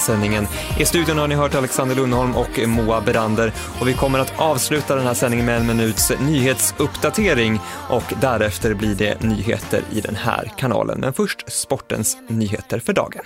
sändningen. I studion har ni hört Alexander Lundholm och Moa Berander och vi kommer att avsluta den här sändningen med 1 minuts nyhetsuppdatering och därefter blir det nyheter i den här kanalen. Men först sportens nyheter för dagen.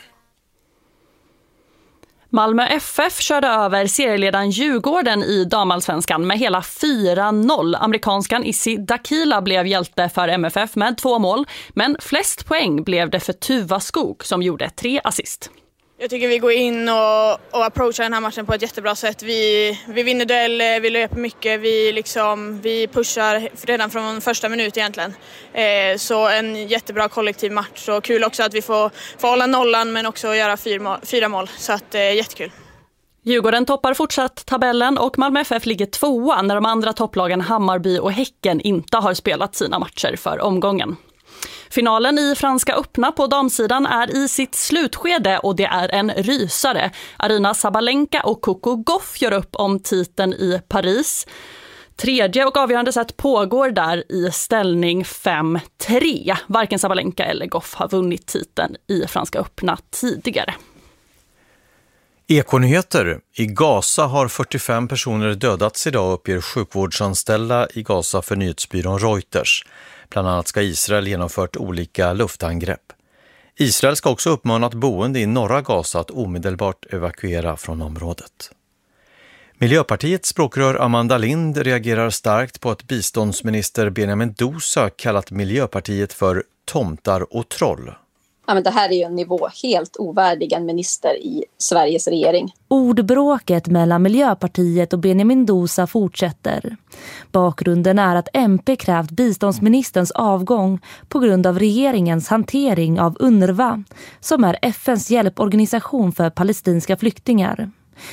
Malmö FF körde över serieledaren Djurgården i damallsvenskan med hela 4-0. Amerikanskan Issi Dakila blev hjälte för MFF med 2 mål, men flest poäng blev det för Tuva Skog som gjorde 3 assist. Jag tycker vi går in och approachar den här matchen på ett jättebra sätt. Vi vinner dueller, vi löper mycket, vi pushar redan från första minut egentligen. Så en jättebra kollektiv match och kul också att vi får hålla nollan men också göra 4 mål. Så att jättekul. Djurgården toppar fortsatt tabellen och Malmö FF ligger 2:a när de andra topplagen Hammarby och Häcken inte har spelat sina matcher för omgången. Finalen i Franska öppna på damsidan är i sitt slutskede och det är en rysare. Arina Sabalenka och Coco Gauff gör upp om titeln i Paris. Tredje och avgörande set pågår där i ställning 5-3. Varken Sabalenka eller Gauff har vunnit titeln i Franska öppna tidigare. Ekonyheter. I Gaza har 45 personer dödats idag, uppger sjukvårdsanställda i Gaza för nyhetsbyrån Reuters. Bland annat ska Israel genomfört olika luftangrepp. Israel ska också uppmanat boende i norra Gaza att omedelbart evakuera från området. Miljöpartiets språkrör Amanda Lind reagerar starkt på att biståndsminister Benjamin Dosa kallat Miljöpartiet för tomtar och troll. Ja, men det här är ju en nivå helt ovärdig en minister i Sveriges regering. Ordbråket mellan Miljöpartiet och Benjamin Dosa fortsätter. Bakgrunden är att MP krävt biståndsministerns avgång på grund av regeringens hantering av UNRWA, som är FNs hjälporganisation för palestinska flyktingar.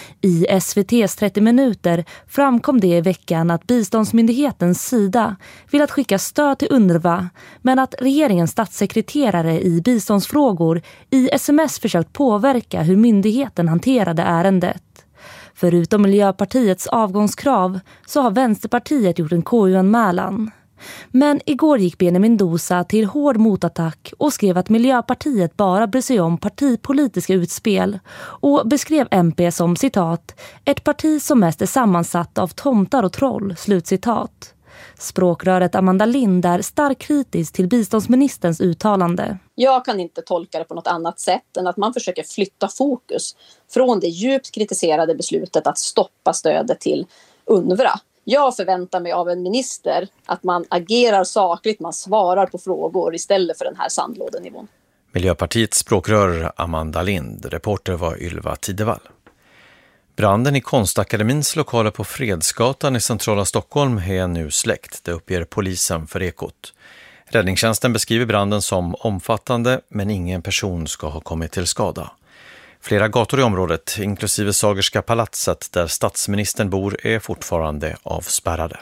I SVT:s 30 minuter framkom det i veckan att biståndsmyndighetens sida vill att skicka stöd till UNRWA, men att regeringens statssekreterare i biståndsfrågor i SMS försökt påverka hur myndigheten hanterade ärendet. Förutom Miljöpartiets avgångskrav så har Vänsterpartiet gjort en KU-anmälan. Men igår gick Benjamin Dosa till hård motattack och skrev att Miljöpartiet bara bryr sig om partipolitiska utspel och beskrev MP som, citat, ett parti som mest är sammansatt av tomtar och troll, slutcitat. Språkröret Amanda Lind är starkt kritisk till biståndsministerns uttalande. Jag kan inte tolka det på något annat sätt än att man försöker flytta fokus från det djupt kritiserade beslutet att stoppa stödet till UNRWA. Jag förväntar mig av en minister att man agerar sakligt, man svarar på frågor istället för den här sandlådenivån. Miljöpartiets språkrör Amanda Lind, reporter var Ylva Tidevall. Branden i Konstakademins lokaler på Fredsgatan i centrala Stockholm är nu släckt, det uppger polisen för Ekot. Räddningstjänsten beskriver branden som omfattande, men ingen person ska ha kommit till skada. Flera gator i området, inklusive Sagerska palatset där statsministern bor, är fortfarande avspärrade.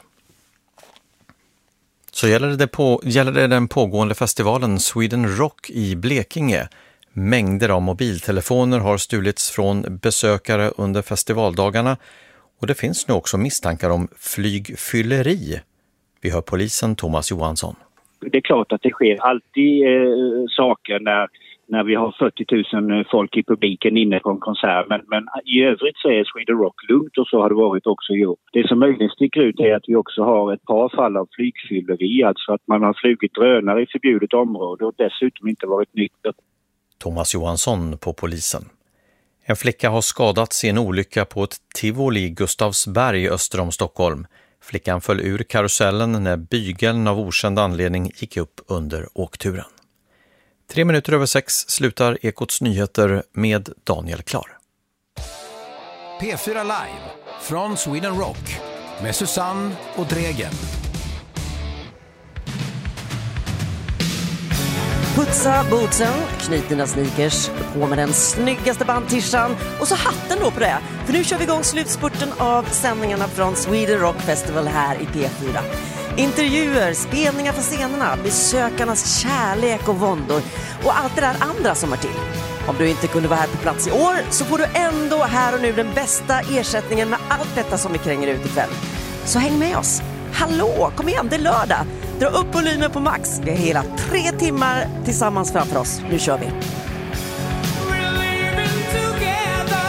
Så gäller det den pågående festivalen Sweden Rock i Blekinge. Mängder av mobiltelefoner har stulits från besökare under festivaldagarna och det finns nu också misstankar om flygfylleri. Vi hör polisen Thomas Johansson. Det är klart att det sker alltid saker när vi har 40 000 folk i publiken inne på en konsert. Men i övrigt så är Sweden Rock lugnt och så har det varit också i år. Det som möjligen sticker ut är att vi också har ett par fall av flygfylleri. Alltså att man har flugit drönare i förbjudet område och dessutom inte varit nykter. Thomas Johansson på polisen. En flicka har skadats i en olycka på ett tivoli i Gustavsberg öster om Stockholm. Flickan föll ur karusellen när bygeln av okänd anledning gick upp under åkturen. 6:03 slutar Ekots nyheter med Daniel Klar. P4 Live från Sweden Rock med Susanne och Dregen. Putsa bootsen, knyt dina sneakers, på med den snyggaste bandtishan och så hatten då på det. För nu kör vi igång slutspurten av sändningarna från Sweden Rock Festival här i P4. Intervjuer, spelningar från scenerna, besökarnas kärlek och våndor och allt det där andra som är till. Om du inte kunde vara här på plats i år så får du ändå här och nu den bästa ersättningen med allt detta som vi kränger ut ikväll. Så häng med oss. Hallå, kom igen, det är lördag. Dra upp volymen på max. Vi har hela 3 timmar tillsammans framför oss. Nu kör vi. We're living together.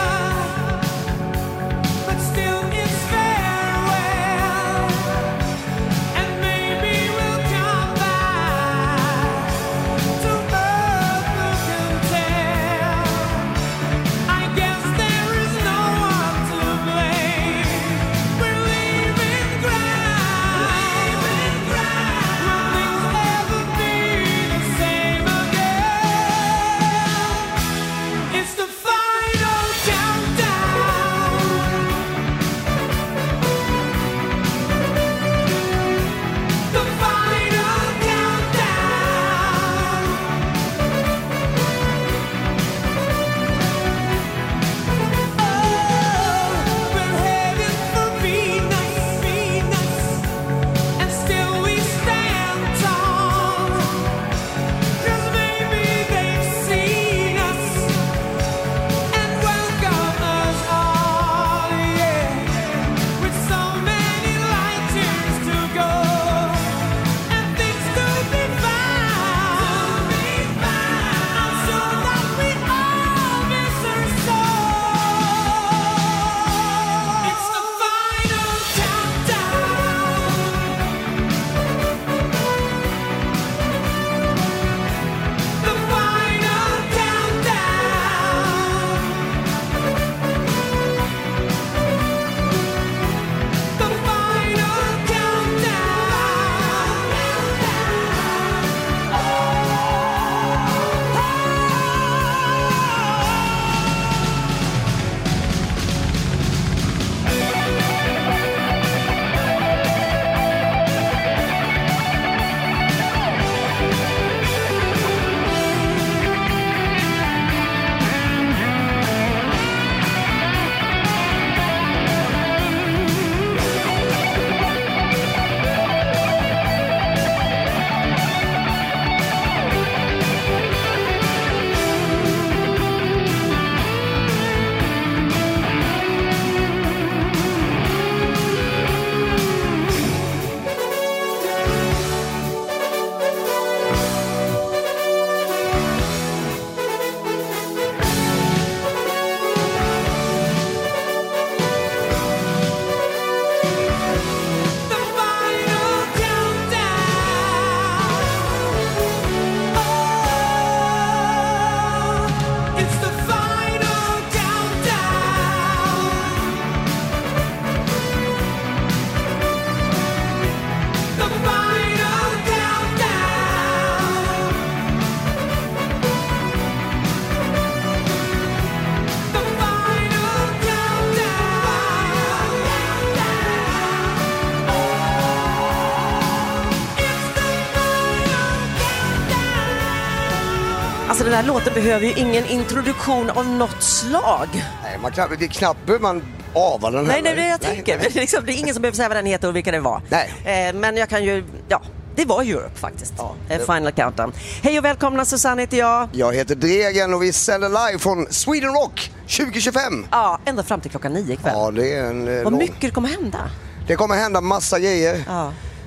Alltså den här låten behöver ju ingen introduktion av något slag. Nej, det är knappt man avar den här. Nej, det är det jag tänker. Nej. Det är ingen som behöver säga vad den heter och vilka det var. Nej. Men jag kan ju, det var Europe faktiskt. Ja, Final Countdown. Hej och välkomna, Susanne heter jag. Jag heter Dregen och vi sänder live från Sweden Rock 2025. Ja, ända fram till 9:00 ikväll. Ja, det är en vad mycket kommer hända? Det kommer hända massa grejer. Ja.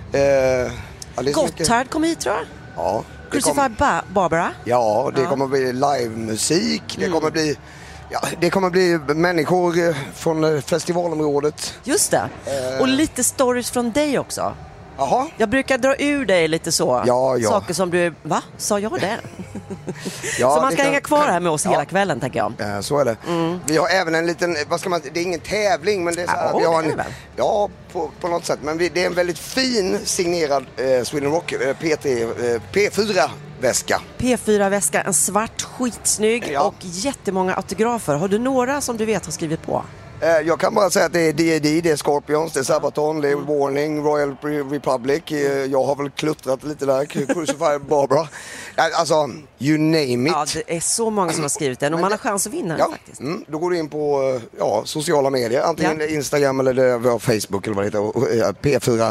Gotthard kommer hit, tror jag. Ja. Crucified Barbara. Ja, det kommer bli livemusik. Det kommer bli människor från festivalområdet. Just det. Och lite stories från dig också. Jaha. Jag brukar dra ur dig lite så. Ja. Saker som du, va? Sa jag det? Ja, så man ska hänga kvar här med oss hela kvällen, tänker jag. Så är det. Vi har även en liten, det är ingen tävling, men det är så här, vi har en, på något sätt. Men det är en väldigt fin signerad Sweden Rock P4-väska. P4-väska, en svart, skitsnygg och jättemånga autografer. Har du några som du vet har skrivit på? Jag kan bara säga att det är D&D, det är Scorpions, det är Sabaton, det är Warning, Royal Republic. Jag har väl kluttrat lite där, Crucified Barbara. Alltså, you name it. Ja, det är så många som har skrivit den och man har chans att vinna den faktiskt. Då går du in på sociala medier, antingen Instagram eller vår Facebook eller vad det heter, P4.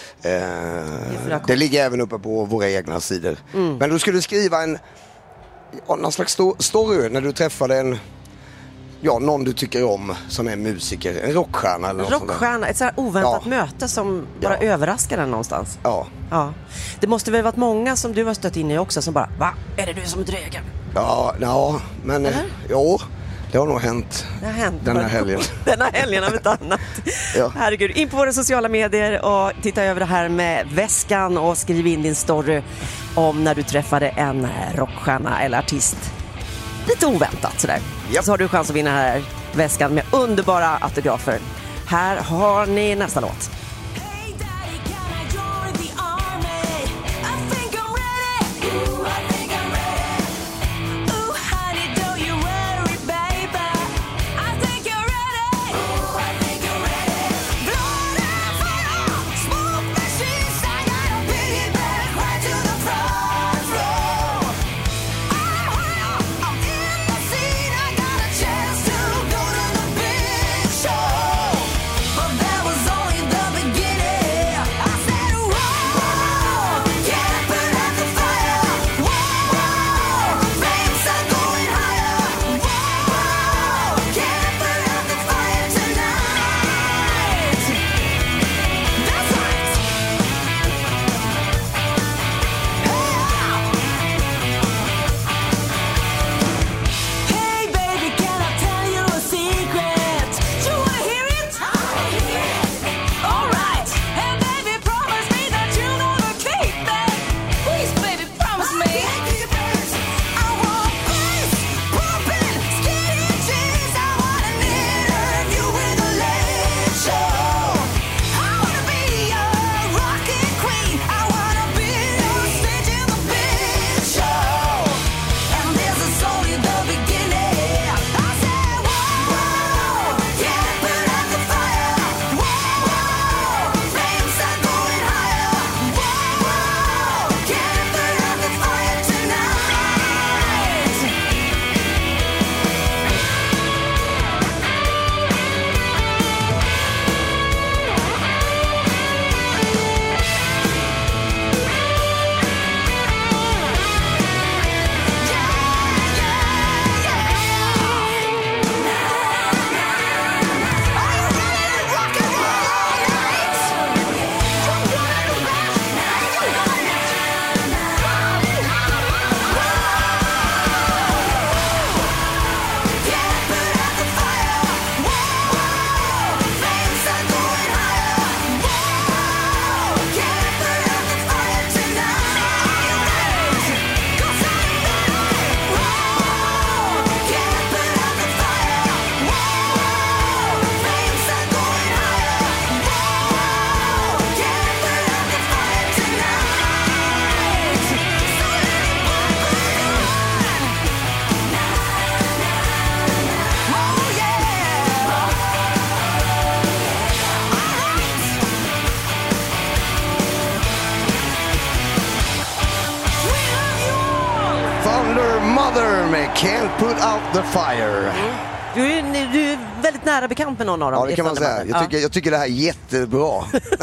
Det ligger även uppe på våra egna sidor. Men du skulle skriva någon slags story när du träffade någon du tycker om som är musiker, en rockstjärna eller något rockstjärna, ett så här oväntat möte som bara överraskar den någonstans. Ja. Det måste väl varit många som du har stött in i också som bara, va? Är det du som är Dregen? Ja, men det har nog hänt. Det har hänt den här helgen. Den här helgen av ett annat. Herregud, in på våra sociala medier och titta över det här med väskan och skriv in din story om när du träffade en rockstjärna eller artist. Lite oväntat sådär. Så har du chans att vinna den här väskan med underbara autografer. Här har ni nästa låt. But there was only the Can't put out the fire. Du är väldigt nära bekant med någon av dem. Ja, det kan man säga. Jag tycker det här är jättebra.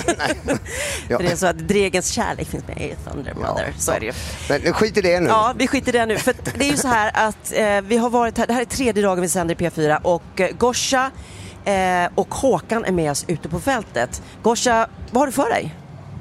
Ja. Det är så att Dregens kärlek finns med i Thunder Mother. Så är det ju. Men skit i det nu. Ja, vi skiter i det nu. För det är ju så här att vi har varit här. Det här är 3:e dagen vi sänder i P4. Och Gosha och Håkan är med oss ute på fältet. Gosha, vad har du för dig?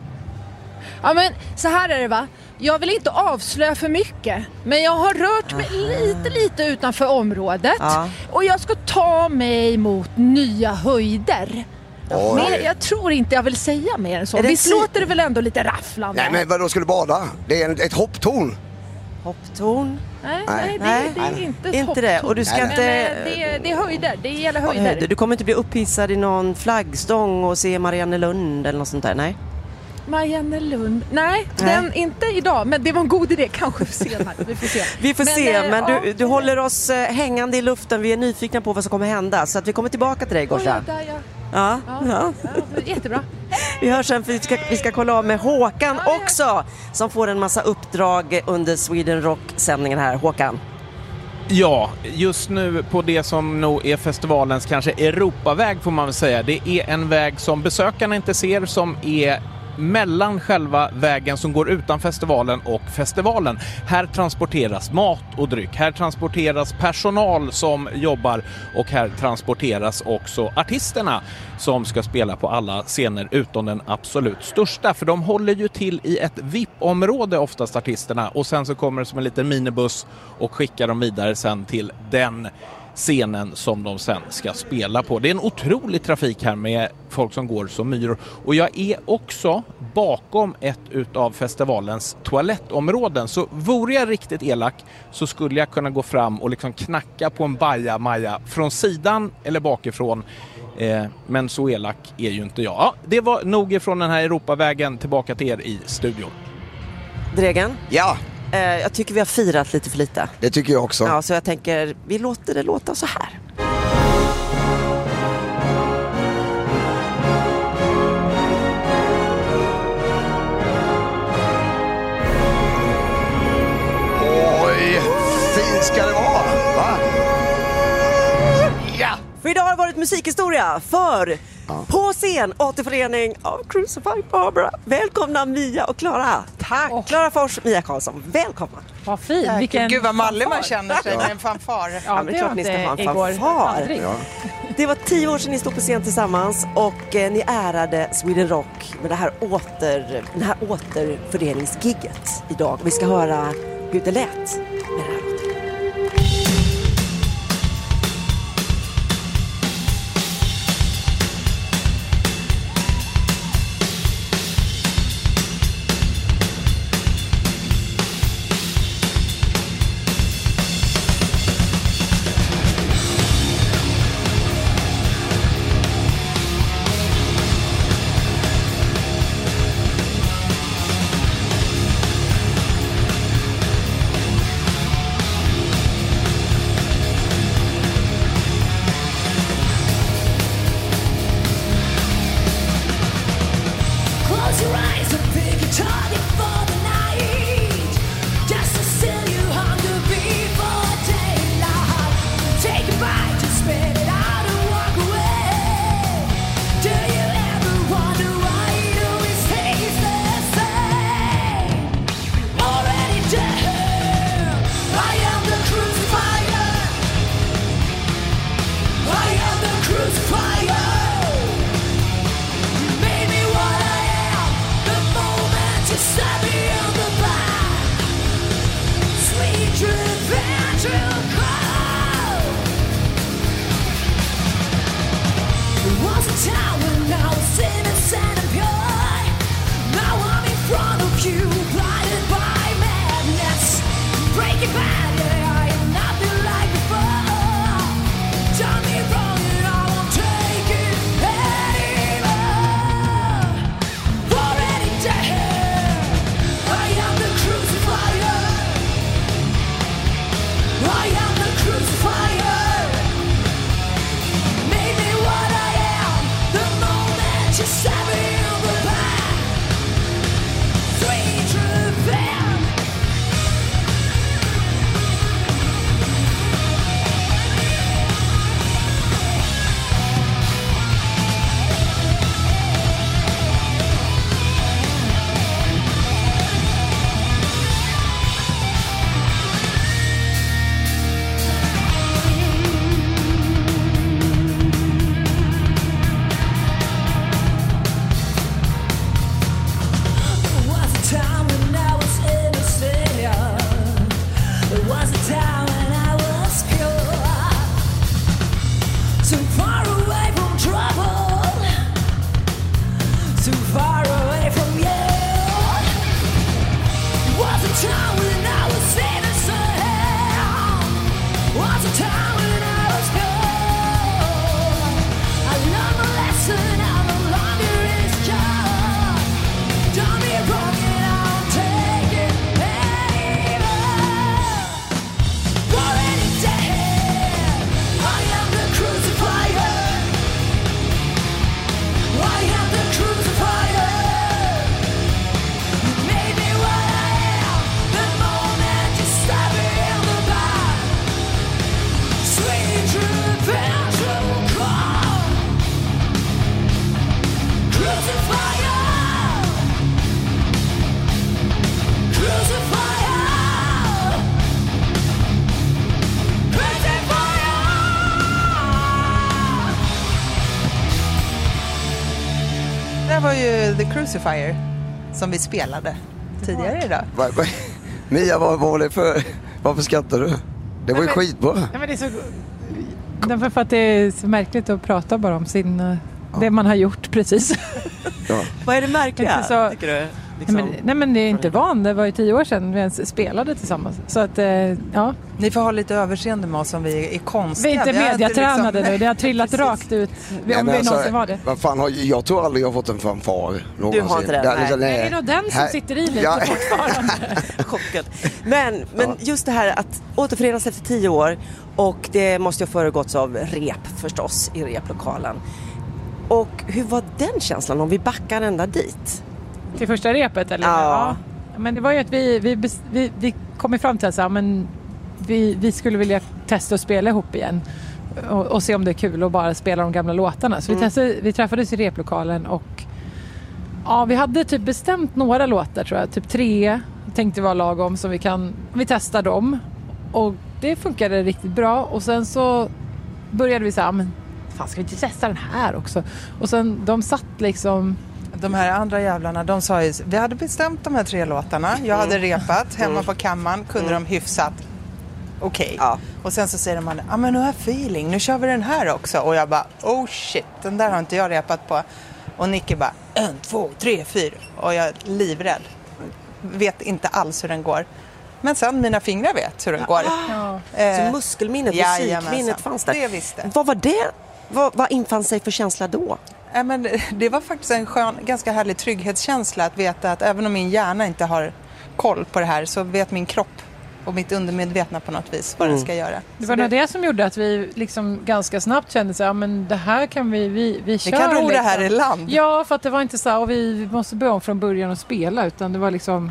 Ja, men så här är det, va? Jag vill inte avslöja för mycket, men jag har rört mig lite utanför området. Och jag ska ta mig mot nya höjder. Men jag tror inte jag vill säga mer än så. Visst låter det väl ändå lite rafflande? Nej, men vadå, ska du bada? Det är ett hopptorn. Hopptorn? Nej, det är inte ett hopptorn. Det. Och du ska inte... det är höjder, det gäller höjder. Du kommer inte bli upphissad i någon flaggstång och se Mariannelund eller något sånt där, nej? Mariannelund. Nej, den inte idag, men det var en god idé, kanske senare. Vi får se. Men du håller oss hängande i luften. Vi är nyfikna på vad som kommer hända, så att vi kommer tillbaka till dig, Gosha. Ja. Jättebra. Vi hörs sen, för vi ska kolla av med Håkan också, som får en massa uppdrag under Sweden Rock-sändningen här. Håkan. Ja, just nu på det som nog är festivalens kanske Europaväg får man väl säga. Det är en väg som besökarna inte ser, som är mellan själva vägen som går utan festivalen och festivalen. Här transporteras mat och dryck, här transporteras personal som jobbar och här transporteras också artisterna som ska spela på alla scener utom den absolut största, för de håller ju till i ett VIP-område oftast, artisterna, och sen så kommer det som en liten minibuss och skickar dem vidare sen till den scenen som de sen ska spela på. Det är en otrolig trafik här med folk som går som myror. Och jag är också bakom ett utav festivalens toalettområden. Så vore jag riktigt elak så skulle jag kunna gå fram och liksom knacka på en bajamaja från sidan eller bakifrån. Men så elak är ju inte jag. Ja, det var nog ifrån den här Europavägen. Tillbaka till er i studion. Dregen? Ja. Jag tycker vi har firat lite för lite. Det tycker jag också. Ja, så jag tänker, vi låter det låta så här. Oj, fint ska det vara, va? Ja! För idag har det varit musikhistoria för på scen återförening av Crucified Barbara. Välkomna Mia och Klara. Tack. Klara Fors, Mia Karlsson. Välkomna. Vad fint. Gud vad mallig man känner sig med en fanfar. Ja, men det är klart ni ska ha en fanfar. Ja. Det var 10 år sedan ni stod på scen tillsammans och ni ärade Sweden Rock med det här återföreningsgigget idag. Vi ska höra hur det lät med det här. So far away from trouble, so far away from you. It was a time when I was innocent, was a time when I was good. I learned my lesson, I no longer is just. Don't be wrong and I'll take it anymore. Already dead, I am the crucifier. I am the crucifier. You made me what I am the moment you stabbed me in the back. Sweet revenge will come. Crucifier. Crucifier. Det var ju The Crucifier som vi spelade tidigare idag. Mia, vad var det för... Varför skrattar du? Det var ju skitbra. Ja, men det är så... Därför för att det är så märkligt att prata bara om det man har gjort precis. Ja. Vad är det märkliga, så... tycker du? Liksom... Nej, men det är inte van. Det var ju 10 år sedan vi ens spelade tillsammans. Så att, ja. Ni får ha lite överseende med oss om vi är konstiga. Vi är inte mediatränade nu. Det har trillat rakt ut. Om vi någonsin var det. Vad fan, jag tror aldrig jag har fått en fanfar någonsin. Du har inte det? Nej. Det är nog den som sitter i lite fortfarande. Chockad. Men just det här att återförenas efter 10 år, och det måste ju ha föregåtts av rep förstås i replokalen. Och hur var den känslan om vi backar ända dit? Till första repet eller? Ja. Men det var ju att vi kom fram till att vi skulle vilja testa att spela ihop igen och se om det är kul att bara spela de gamla låtarna. Så vi träffades i replokalen och vi hade typ bestämt några låtar, tror jag, typ 3 tänkte vara lagom, så vi testar dem och det funkade riktigt bra. Och sen så började vi säga, men fan, ska vi inte testa den här också? Och sen de satt liksom... De här andra jävlarna, de sa ju, vi hade bestämt de här 3 låtarna. Jag hade repat hemma på kammaren, kunde de hyfsat okej. Ja. Och sen så säger de, men nu har jag feeling, nu kör vi den här också. Och jag bara, oh shit, den där har inte jag repat på. Och Nicky bara, 1, 2, 3, 4. Och jag är livrädd. Vet inte alls hur den går. Men sen mina fingrar vet hur den går. Så muskelminnet, musikminnet fanns där. Det visste. Vad var det? Vad infann sig för känsla då? Men det var faktiskt en skön, ganska härlig trygghetskänsla att veta att även om min hjärna inte har koll på det här, så vet min kropp och mitt undermedvetna på något vis vad den ska göra. Det var nog det som gjorde att vi liksom ganska snabbt kände så men det här kan vi kör. Vi kan ro det här i land. Ja, för att det var inte så och vi måste börja om från början och spela, utan det var liksom,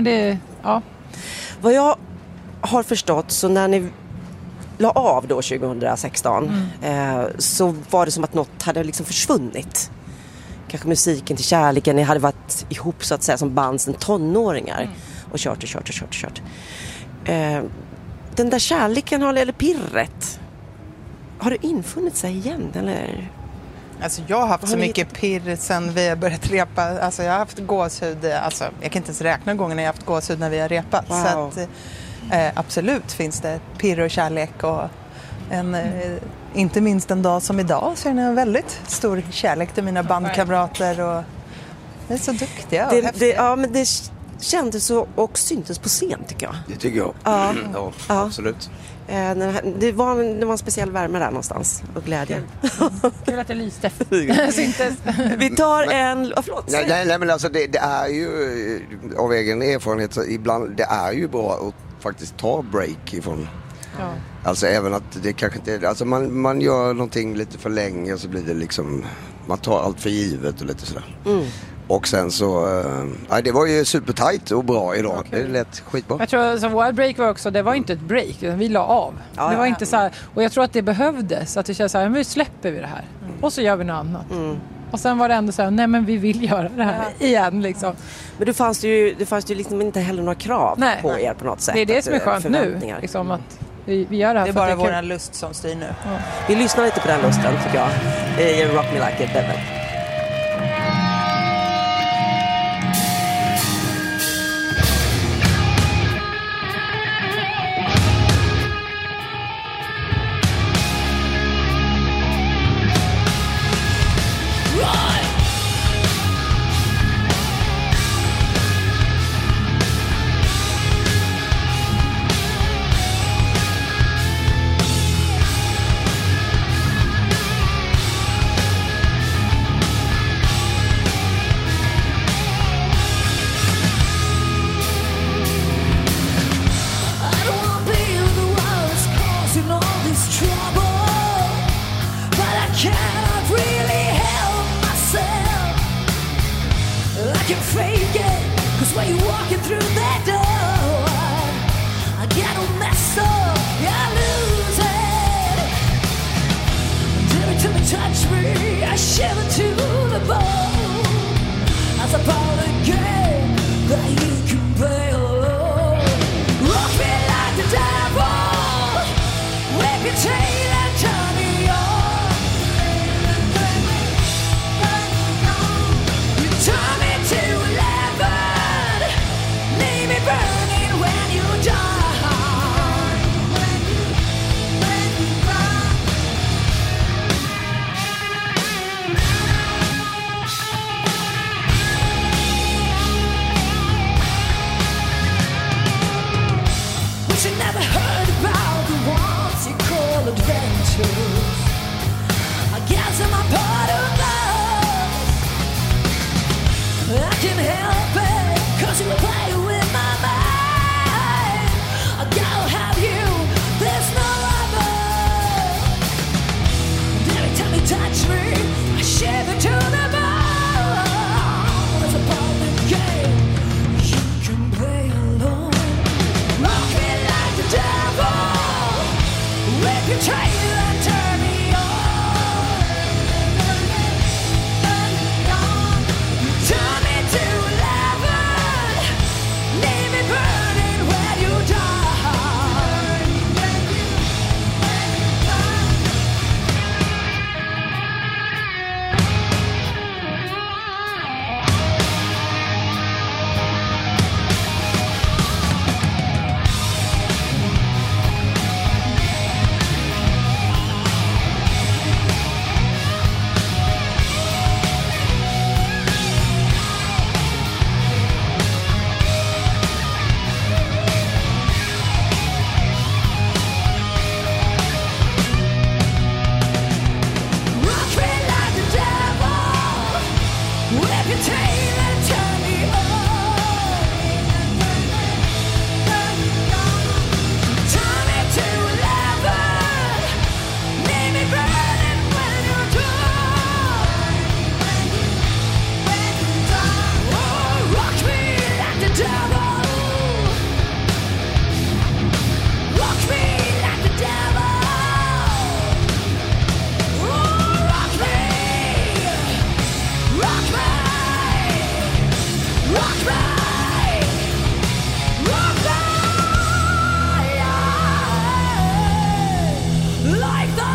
Vad jag har förstått, så när ni la av då 2016 så var det som att något hade liksom försvunnit. Kanske musiken till kärleken, ni hade varit ihop så att säga som band sedan tonåringar och kört. Den där kärleken eller pirret, har det infunnit sig igen eller? Alltså jag har haft så mycket pirr sen vi har börjat repa. Alltså jag har haft gåshud, alltså jag kan inte ens räkna gångerna jag har haft gåshud när vi har repat. Wow. Så att absolut finns det pirr och kärlek, och inte minst en dag som idag så är jag en väldigt stor kärlek till mina bandkamrater, och de är så duktiga och häftiga. Men det kändes så och syntes på scen, tycker jag. Det tycker jag. Ja, absolut. Det var en speciell värme där någonstans och glädje. Kul att det lyste. Vi tar en... förlåt. Nej, men alltså det är ju av egen erfarenhet så ibland, det är ju bra att faktiskt ta break ifrån. Ja. Alltså även att det kanske inte... Alltså man gör någonting lite för länge och så blir det liksom... Man tar allt för givet och lite sådär. Och sen så... det var ju supertajt och bra idag. Okay. Det lät skitbra. Jag tror att vår break var också... Det var inte ett break, utan vi la av. Det var inte så här... Och jag tror att det behövdes. Att det känns så här, nu släpper vi det här. Och så gör vi något annat. Och sen var det ändå så här, nej men vi vill göra det här igen liksom. Men det fanns ju liksom inte heller några krav på er på något sätt. Det är det som är skönt nu. Liksom att vi gör det här. Det är bara vår lust som styr nu. Ja. Vi lyssnar lite på den lusten, tycker jag. I Rock Me Like It, Baby. cannot really help myself. I can fake it, 'cause when you're walking through that door, I get all messed up, I lose it. And every time you touch me, I shiver to the bone. As a part of the game that you can play alone. Rock me like the devil, whip your tail and turn me on. You turn me to 11, leave me burning when you die. But you never heard about the ones you call adventures. I guess I'm a part of love. I can't help it, 'cause you play with my mind. I gotta have you, there's no other. And every time you touch me, I shiver to the bone. It's a part of the game you can play alone. Rock me like the devil, whip your tail and turn me on. Turn me to 11, leave me burning when you die. Rock me like the devil, whip your tail and turn me on. Turn me to 11, leave me burning when you die. Oh, rock me like the devil, rock me like the devil. Rock me, rock me, rock me, rock me, like the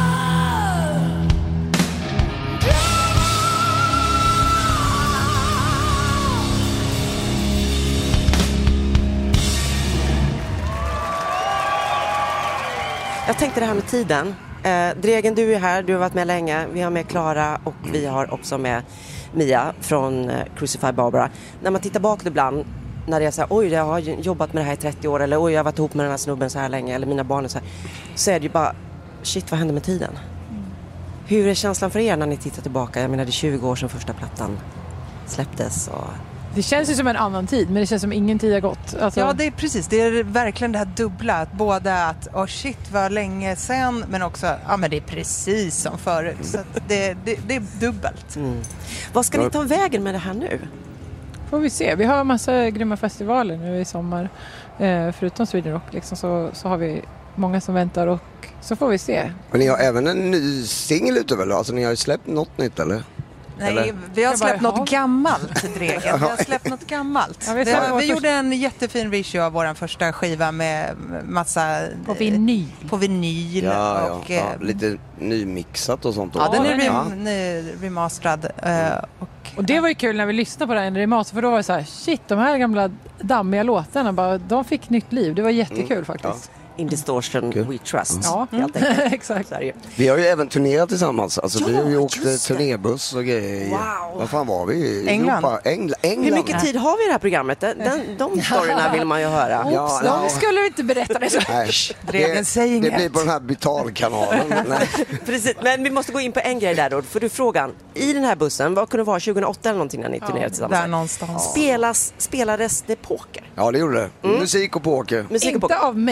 Jag tänkte det här med tiden. Dregen, du är här, du har varit med länge. Vi har med Klara och vi har också med Mia från Crucify Barbara. När man tittar bakåt ibland, när det är så här, oj jag har jobbat med det här i 30 år, eller oj jag har varit ihop med den här snubben så här länge, eller mina barn är så är det ju bara, shit vad hände med tiden? Hur är känslan för er när ni tittar tillbaka? Jag menar det är 20 år sedan första plattan släpptes och... Det känns ju som en annan tid, men det känns som ingen tid har gått. Alltså... Ja, det är precis. Det är verkligen det här dubbla. Att både att, shit vad länge sen, men också, ja men det är precis som förut. Så att det är dubbelt. Vad ska ni ta vägen med det här nu? Får vi se. Vi har massa grymma festivaler nu i sommar. Förutom Sweden Rock liksom, så har vi många som väntar och så får vi se. Men ni har även en ny singel ute väl? Alltså ni har ju släppt något nytt eller? Nej, eller? Vi har släppt något gammalt, Dregen. Vi har släppt något gammalt. Ja, vi gjorde en jättefin reissue av vår första skiva med massa... På vinyl. På vinyl. Och, lite nymixat och sånt. Ja, den är remasterad. Och det var ju kul när vi lyssnade på den remaster, för då var det så här, shit, de här gamla dammiga låtarna, de fick nytt liv. Det var jättekul faktiskt. Ja. In Distortion We Trust. Ja, exakt. Vi har ju även turnerat tillsammans. Alltså vi har ju åkt turnébuss och grejer. Wow. Vad fan var vi? England. England. Hur mycket tid har vi i det här programmet? De storyna vill man ju höra. De skulle vi inte berätta det så. Det blir på den här betalkanalen. Precis, men vi måste gå in på en grej där då. För du frågan, i den här bussen, vad kunde det vara 2008 eller någonting när ni turnerade tillsammans? Där någonstans. Spelades det poker? Ja, det gjorde det. Musik och poker. Inte av mig. Jag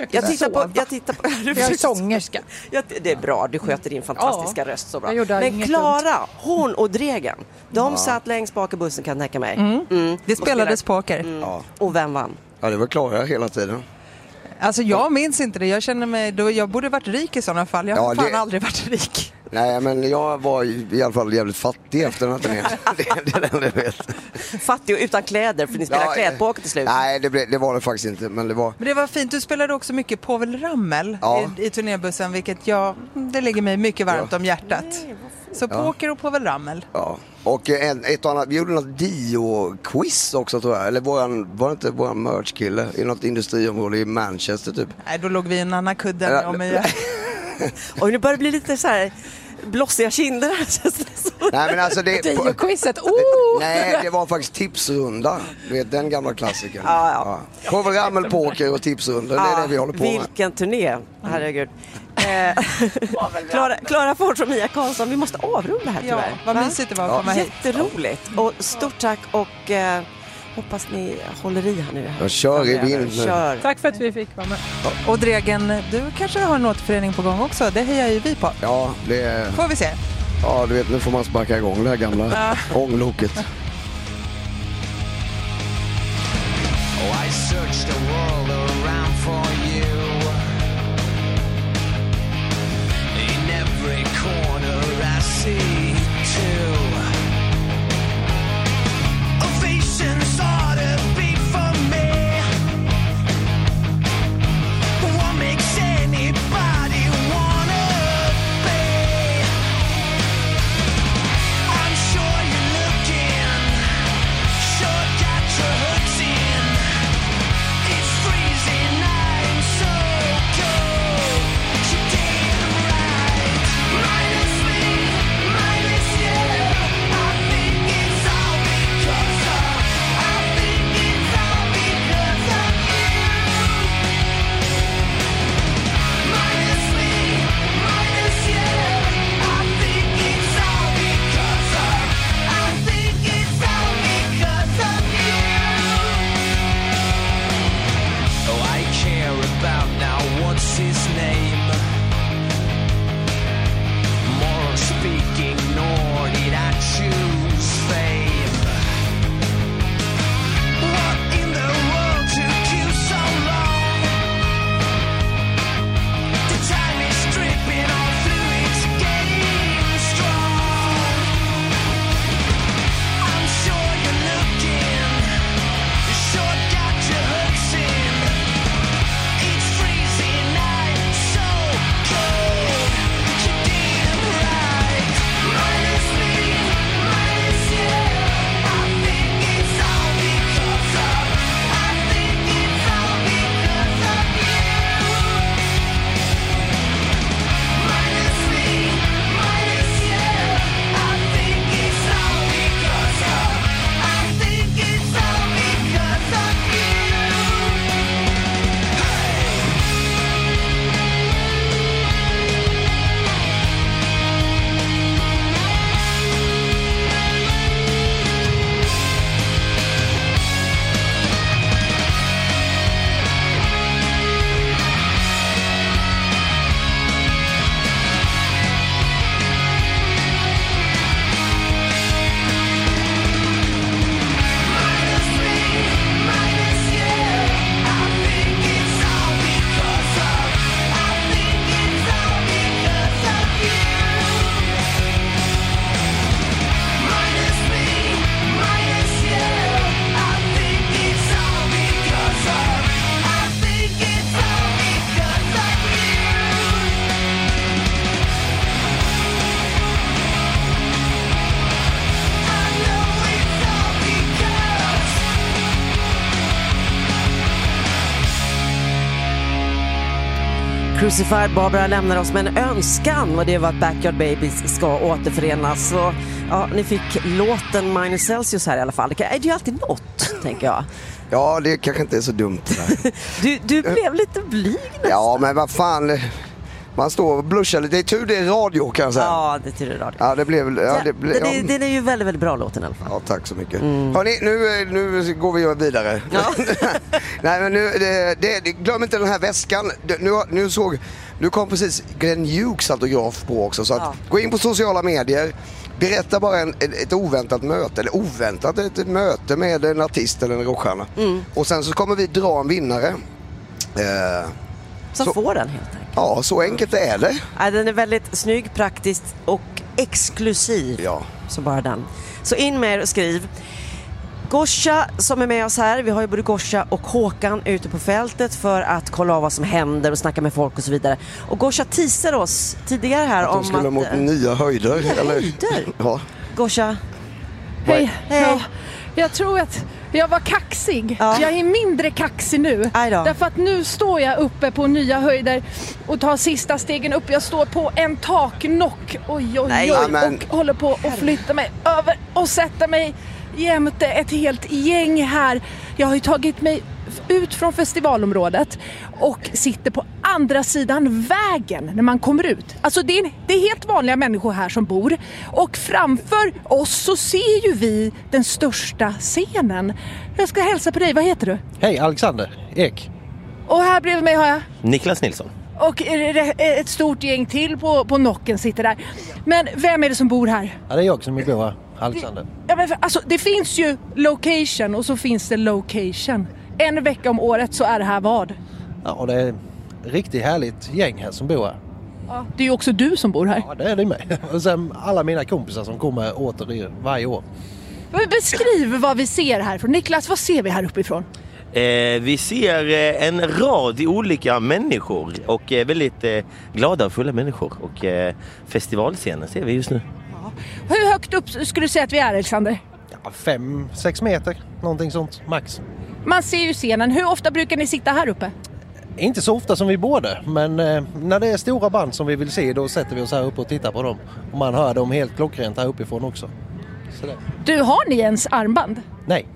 försökte Jag tittar på jag är sångerska. Det är bra, du sköter din fantastiska röst så bra. Men inget Klara, hon och Dregen, de satt längst bak i bussen, kan jag tänka mig. Det spelades poker. Och vem vann? Ja, det var Klara hela tiden. Alltså jag minns inte det. Jag känner mig, jag borde varit rik i sådana fall. Jag har fan aldrig varit rik. Nej, men jag var i alla fall jävligt fattig efter den här turnén. Det är den jag vet. Fattig och utan kläder, för ni spelar klädpoker till slut. Nej, det var det faktiskt inte. Men det var fint. Du spelade också mycket Povel Ramel i turnébussen, vilket det ligger mig mycket varmt om hjärtat. Så poker och Povel Ramel. Ja. Och ett annat, vi gjorde något Dio-quiz också tror jag. Eller var det inte våran merch-kille i något industriområde i Manchester typ? Nej, då låg vi i en annan kudde och Mia. Och nu börjar det bli lite så här blossiga kinder här. Nej, men alltså Dio-quizet, Nej, det var faktiskt tipsrunda. Du vet, den gamla klassikern. Ja. Povel Ramel, poker och tipsrunda, det är det vi håller på med. Vilken turné, herregud. Klara Ford och Mia Karlsson, vi måste avrunda här tyvärr. Vad mysigt det var att komma hit. Jätteroligt. Och stort tack och hoppas ni håller i här nu. Jag kör i vind nu. Tack för att vi fick vara med. Och Dregen, du kanske har en återförening på gång också. Det hejar ju vi på. Ja, det får vi se. Ja, du vet, nu får man sparka igång det här gamla ångloket. I searched the world around for you. In every corner I see two. Ovations ought to be for me. What makes anybody wanna be? I'm sure you're looking, sure got your hooks in. It's freezing night, so cold. You did right. Minus me, minus you. I think it's all because of. I think it's all because of you. Minus me, minus you. I think it's all because of. I think it's all because of you. Oh, I care about now, what's his name? Moral speaking, nor did I choose fame. What in the world took you so long? The time is stripping all fluids, getting strong. I'm sure you're looking, you sure got your hooks in. It's freezing night, so cold. You did right. Minus me, minus you. I think it's all because of. I think it's all because of you. Minus me, minus you. I think it's all because of. I think it's all because of you. Minus me, minus you. I think it's all because of. I think it's all because of you. Minus me, minus you. I think it's all because of. I think it's all because of you. I know it's all because. Crucified Barbara lämnar oss med en önskan, och det var att Backyard Babies ska återförenas. Så ja, ni fick låten Minus Celsius här i alla fall. Det är ju alltid något, tänker jag. Ja, det kanske inte är så dumt. Du blev lite blyg nästan. Ja, men vad fan. Man står och blushar lite. Det är tur det är radio kan jag säga. Ja, det är tur det är radio. Ja, det blev... Ja, Den är ju väldigt, väldigt bra låten i alla fall. Ja, tack så mycket. Hörrni, nu går vi vidare. Ja. Nej, men glöm inte den här väskan. Nu kom precis Glenn Hughes autograf på också. Så att, gå in på sociala medier. Berätta bara ett oväntat möte. Eller oväntat, ett möte med en artist eller en rockstjärna. Och sen så kommer vi dra en vinnare. Så får den helt enkelt. Ja, så enkelt är det. Ja, den är väldigt snygg, praktisk och exklusiv. Ja. Så bara den. Så in med er och skriv. Gosha som är med oss här, vi har ju både Gosha och Håkan ute på fältet för att kolla av vad som händer och snacka med folk och så vidare. Och Gosha teasade oss tidigare här om att... de skulle mot nya höjder. Höjder? Ja. Gosha. Hej. Ja, jag tror att jag var kaxig. Ja. Jag är mindre kaxig nu. Därför att nu står jag uppe på nya höjder och tar sista stegen upp. Jag står på en taknock. Oj. Och håller på att flytta mig över och sätta mig jämte ett helt gäng här. Jag har ju tagit mig ut från festivalområdet och sitter på andra sidan vägen när man kommer ut. Alltså det är helt vanliga människor här som bor. Och framför oss så ser ju vi den största scenen. Jag ska hälsa på dig, vad heter du? Hej, Alexander Ek. Och här bredvid mig har jag? Niklas Nilsson. Och ett stort gäng till på nocken sitter där. Men vem är det som bor här? Ja, det är jag som bor här, Alexander. Alltså det finns ju location och så finns det location. En vecka om året så är det här vad? Ja, det är ett riktigt härligt gäng här som bor här. Ja, det är ju också du som bor här. Ja, det är det med. Och sen alla mina kompisar som kommer åter varje år. Beskriv vad vi ser här från. Niklas, vad ser vi här uppifrån? Vi ser en rad olika människor och väldigt glada och fulla människor. Och festivalscenen ser vi just nu. Ja. Hur högt upp skulle du säga att vi är, Alexander? Ja, 5-6 meter, någonting sånt, max. Man ser ju scenen. Hur ofta brukar ni sitta här uppe? Inte så ofta som vi borde, men när det är stora band som vi vill se, då sätter vi oss här uppe och tittar på dem. Och man hör dem helt klockrent här uppifrån också. Du, har ni ens armband? Nej.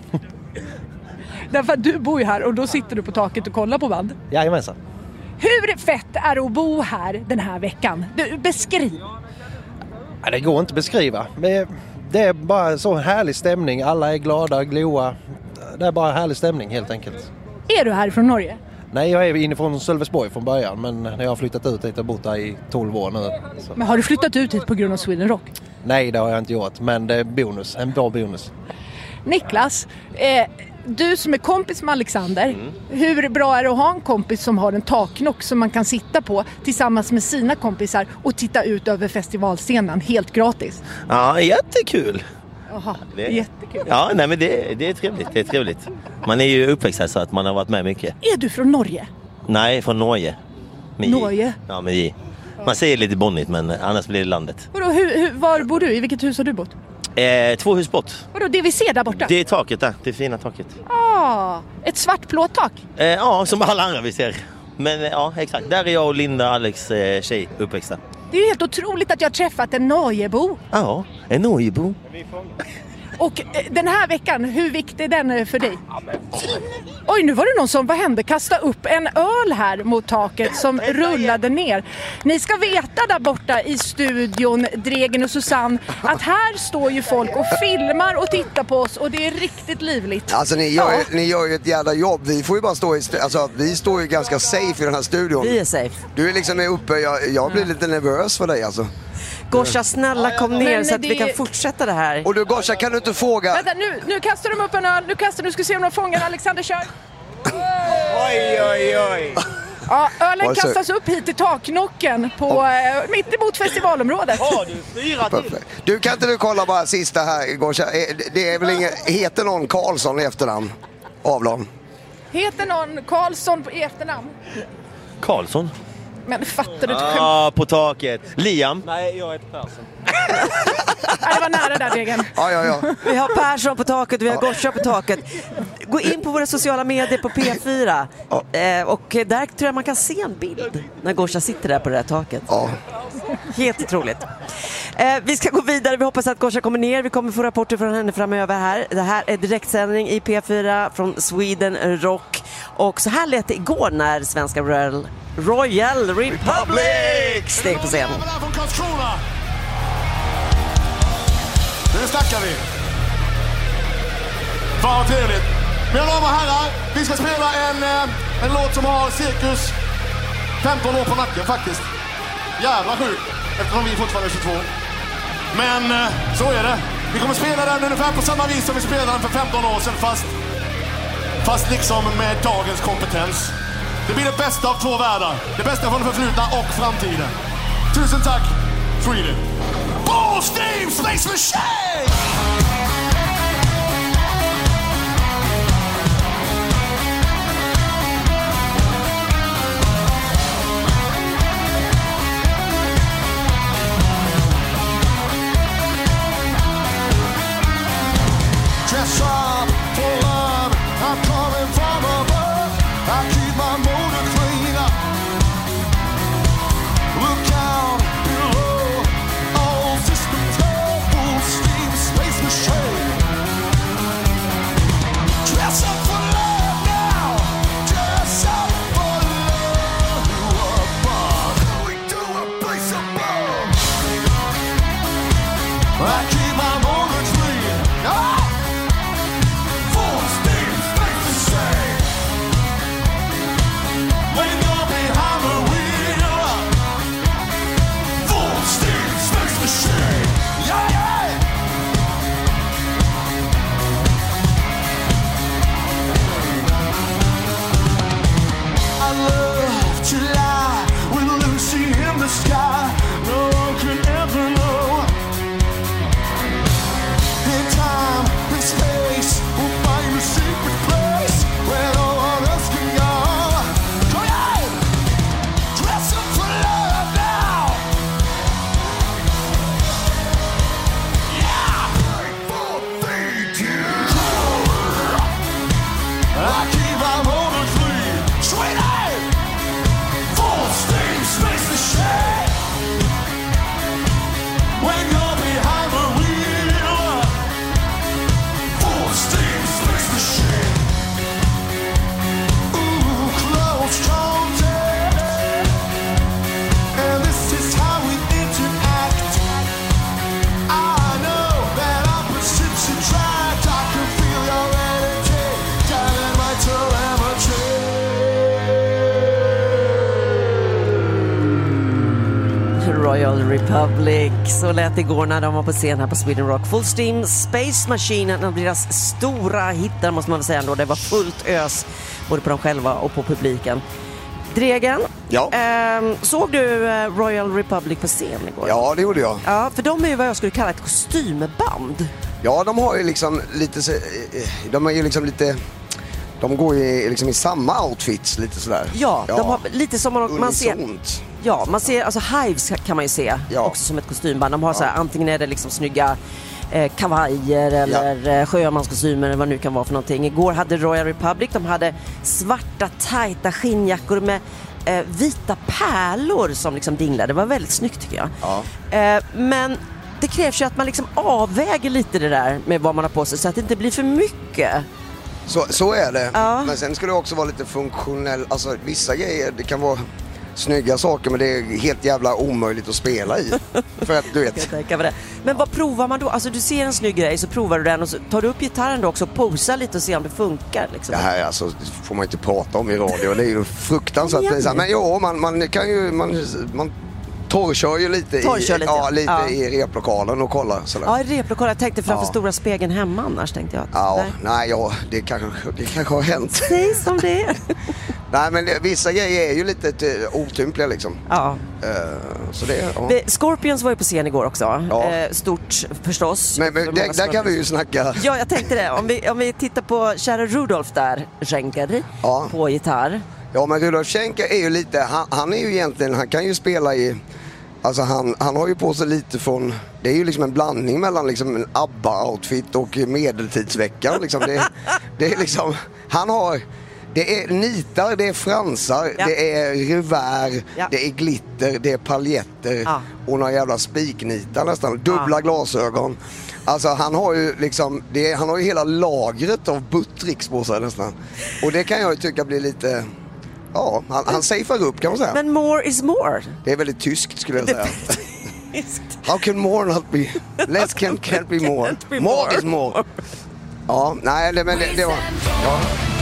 Därför att du bor ju här och då sitter du på taket och kollar på band. Jajamensan. Hur fett är det att bo här den här veckan? Du, beskriv. Ja, det går inte att beskriva. Det är bara så härlig stämning. Alla är glada, gloa. Det är bara härlig stämning helt enkelt. Är du här från Norge? Nej, jag är inifrån Sölvesborg från början. Men jag har flyttat ut hit och bott här i 12 år nu. Så. Men har du flyttat ut hit på grund av Sweden Rock? Nej, det har jag inte gjort. Men det är bonus. En bra bonus. Niklas, du som är kompis med Alexander, hur bra är det att ha en kompis som har en taknock som man kan sitta på tillsammans med sina kompisar och titta ut över festivalscenen helt gratis? Ja, jättekul. Jaha, jättekul. Ja, nej men det är trevligt, det är trevligt. Man är ju uppväxt här så att man har varit med mycket. Är du från Norge? Nej, från Norge. Norge? Ja, med J. Man säger lite bonnigt men annars blir det landet. Vadå, var bor du? I vilket hus har du bott? 2 hus bort. Vadå, det vi ser där borta? Det är taket där, det fina taket. Ett svart plåttak? Ja, som alla andra vi ser. Men ja, exakt. Där är jag och Linda, Alex tjej uppväxta. Det är ju helt otroligt att jag har träffat en Norgebo. Ja, en Norgebo. Och den här veckan, hur viktig är den för dig? Oj, nu var det någon som, vad hände? Kasta upp en öl här mot taket som rullade ner. Ni ska veta där borta i studion, Dregen och Susanne, att här står ju folk och filmar och tittar på oss och det är riktigt livligt. Alltså ni gör ju ett jävla jobb. Vi får ju bara stå vi står ju ganska safe i den här studion. Vi är safe. Du är liksom uppe, jag blir lite nervös för dig alltså. Gosha, snälla kom ner så att vi kan fortsätta det här. Och du Gosha, kan du inte fråga? Vänta, nu kastar de upp en öl. Nu ska se om de fångar. Alexander, kör. Oj. Ja, ölen kastas upp hit i taknocken på mitt emot festivalområdet. Du styrar till. Du, kan inte du kolla bara sista här, Gosha? Det är väl heter någon Karlsson i efternamn? Avlång. Heter någon Karlsson i efternamn? Karlsson? Men fattar du inte? Ja, på taket. Liam? Nej, jag heter Persson. Det var nära där, Degen. Ja. Vi har Persson på taket, vi har Gosha på taket. Gå in på våra sociala medier på P4. Och där tror jag man kan se en bild när Gosha sitter där på det där taket. Ja. Helt otroligt. Vi ska gå vidare, vi hoppas att Gosha kommer ner. Vi kommer få rapporter från henne framöver här. Det här är direktsändning i P4 från Sweden Rock. Och så här lät det igår när svenska Royal Republic steg på scen. Nu snackar vi. Fan vad trevligt. Mina damer och herrar, vi ska spela en låt som har cirkus 15 år på nacken faktiskt. Jävla sjukt, eftersom vi fortfarande är 22. Men så är det. Vi kommer spela den ungefär på samma vis som vi spelade den för 15 år sedan, fast liksom med dagens kompetens. Det blir det bästa av två världar. Det bästa från det förflutna och framtiden. Tusen tack, Sweden. Full steam, Space Machine! Dress up for love, I'm coming from above. I keep my motor clean. Look out below, all systems go full steam, Space Machine. Dress up for love now, dress up for love. Above, going to a place above. I keep my motor clean. Sky, no one can ever know. In time, in space, we'll find a secret place where no one else can go. Come on! Dress up for love now! Yeah! 3, 4, 3, 2. I keep my motor clean. Straight out! Full steam, Space Machine! When you're behind the wheel, full steam, Space Machine. Ooh, close contact, and this is how we interact. I know that opposites attract. I can feel your energy down in my telemetry. Royal Republic, så lät det igår när de var på scen här på Sweden Rock. Full Steam, Space Machine, en av deras stora hittar måste man väl säga ändå. Det var fullt ös både på dem själva och på publiken. Dregen, ja. Såg du Royal Republic på scen igår? Ja, det gjorde jag. Ja, för de är ju vad jag skulle kalla ett kostymband. Ja, de har ju liksom lite, de är ju liksom lite, de går ju liksom i samma outfits lite sådär. Ja, de har lite som man ser. Unisont. Ja, man ser, alltså Hives kan man ju se också som ett kostymband. De har så här, antingen är det liksom snygga kavajer eller sjömanskostymer eller vad det nu kan vara för någonting. Igår hade Royal Republic, de hade svarta tajta skinnjackor med vita pärlor som liksom dinglade. Det var väldigt snyggt tycker jag. Ja. Men det krävs ju att man liksom avväger lite det där med vad man har på sig så att det inte blir för mycket. Så är det. Ja. Men sen ska det också vara lite funktionell. Alltså vissa grejer, det kan vara snygga saker men det är helt jävla omöjligt att spela i. För att du vet. Men vad provar man då? Alltså du ser en snygg grej så provar du den och så tar du upp gitarren då också och posar lite och ser om det funkar. Liksom. Det här alltså, får man inte prata om i radio. Det är ju fruktansvärt. Men jo, man kan ju... Man torrkör ju lite, i replokalen och kollar sådär. Ja, i replokalen. Jag tänkte framför stora spegeln hemma annars tänkte jag. Det kanske har hänt. Säg som det är. Nej, men vissa grejer är ju lite otympliga liksom. Ja. Så det, Scorpions var ju på scen igår också. Ja. Stort förstås. Men där kan vi ju snacka. Ja, jag tänkte det. Om vi tittar på kära Rudolf där, Schenker, på gitarr. Ja, men Rudolf Schenker är ju lite, han är ju egentligen, han kan ju spela i, alltså han har ju på sig lite från, det är ju liksom en blandning mellan liksom en ABBA-outfit och medeltidsveckan liksom. Det är liksom, han har Det är nitar, det är fransar, det är revär, det är glitter, det är paljetter och några jävla spiknitar nästan. Dubbla glasögon. Alltså han har ju liksom, han har ju hela lagret av Buttricks på sig nästan. Och det kan jag ju tycka blir lite... Ja, han safear upp kan man säga. Men more is more. Det är väldigt tyskt skulle jag säga. How can more not be? Less can't be more. More is more. Ja, nej, men det var... Ja.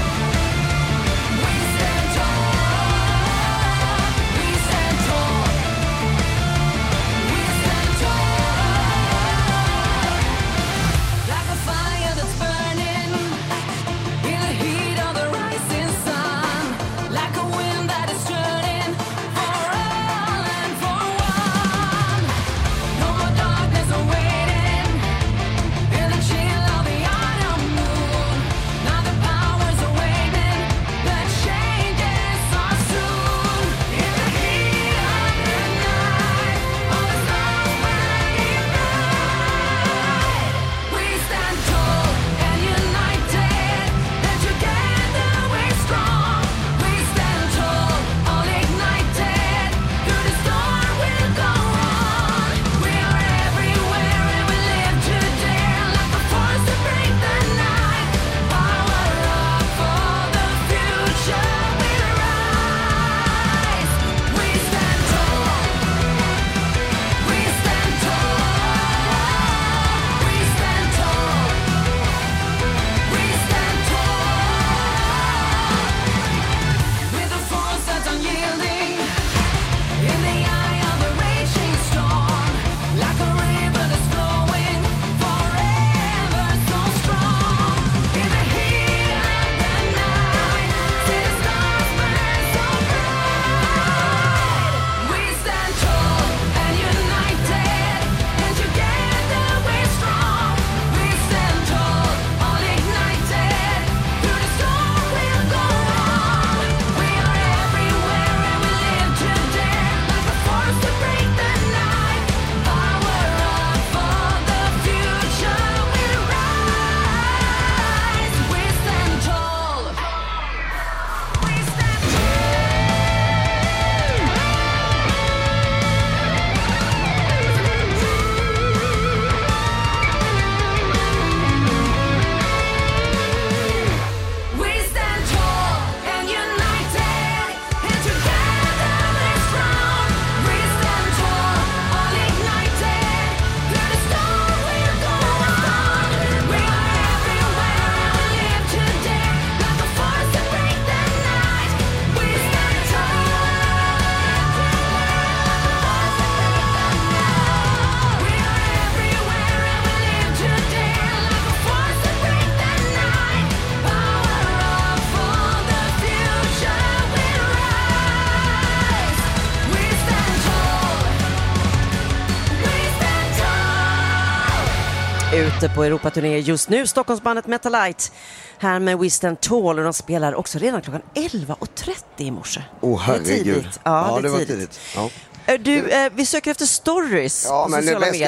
Ute på Europaturné just nu, Stockholmsbandet Metalite här med We Stand Tall, och de spelar också redan klockan 11:30 i morse. Herregud. Ja, det var tidigt. tidigt. Ja. Du, vi söker efter stories på sociala medier.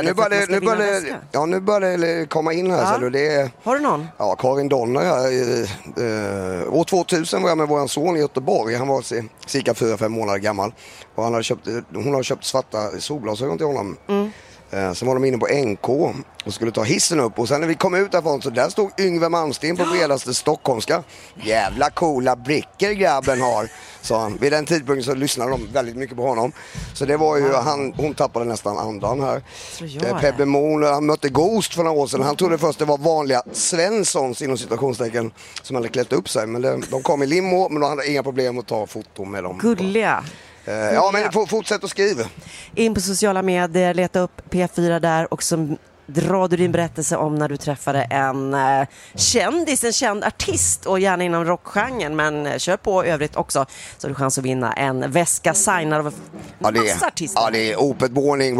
Nu börjar det komma in här. Så det är, har du någon? Ja, Karin Donner här. År 2000 var jag med vår son i Göteborg. Han var cirka 4-5 månader gammal. Och hon har köpt svarta solglasögon till honom. Sen var de inne på NK och skulle ta hissen upp. Och sen när vi kom ut därifrån så där stod Yngve Malmsteen på bredaste stockholmska. Jävla coola brickor grabben har, sa han. Vid den tidpunkten så lyssnade de väldigt mycket på honom. Så det var ju, hon tappade nästan andan här. Pebbe Moon, han mötte Ghost för några år sedan. Han trodde först det var vanliga Svenssons inom citationstecken som hade klätt upp sig. Men de kom i limo, men de hade inga problem att ta foto med dem. Gulliga. Ja, men fortsätt att skriva. In på sociala medier, leta upp P4 där och så drar du din berättelse om när du träffade en kändis, en känd artist, och gärna inom rockgenren, men kör på övrigt också så har du chans att vinna en väska signad av massa artister. Ja, det är Opet Warning,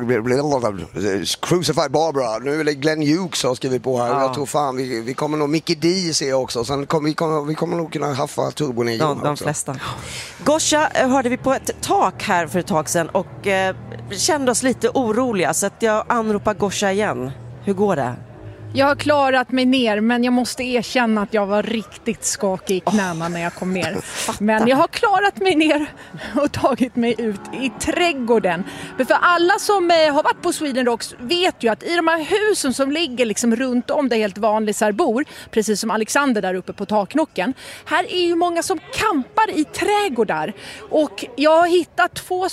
Crucified Barbara, nu är det Glenn Hughes har skrivit på här. Jag tror fan vi kommer nog Mickey D se också, sen vi kommer nog kunna haffa Turbo Negro de flesta. Gosha hörde vi på ett tak här för ett tag sedan och kände oss lite oroliga, så att jag anropar Gosha igen. Hur går det? Jag har klarat mig ner, men jag måste erkänna att jag var riktigt skakig i knäna när jag kom ner. Men jag har klarat mig ner och tagit mig ut i trädgården. Men för alla som har varit på Sweden Rocks vet ju att i de här husen som ligger liksom runt om där helt vanliga bor, precis som Alexander där uppe på taknocken, här är ju många som kampar i trädgårdar. Och jag har hittat 2